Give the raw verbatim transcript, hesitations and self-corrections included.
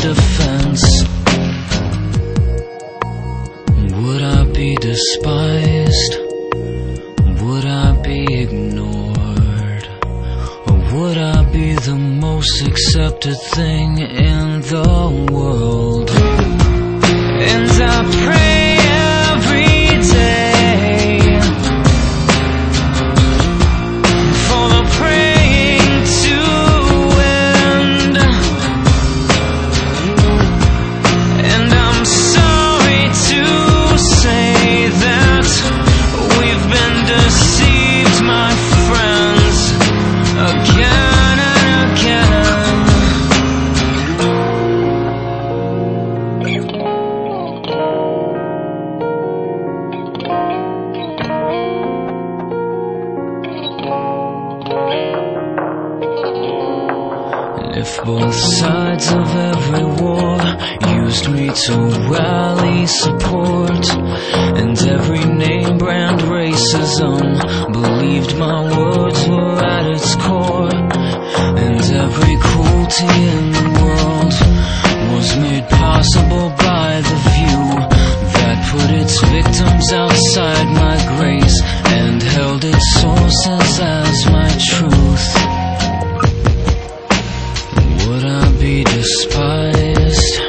defense? Would I be despised? Would I be ignored? Or would I be the most accepted thing in the world? And I pray every day for the praying to end. And I'm sorry to say that we've been deceived, my friends, again and again. If both sides of every war used me to rally support, and every name brand racism believed my words were at its core, and every cruelty in the world was made possible by the view that put its victims outside my grace and held its sources as my truth, would I be despised?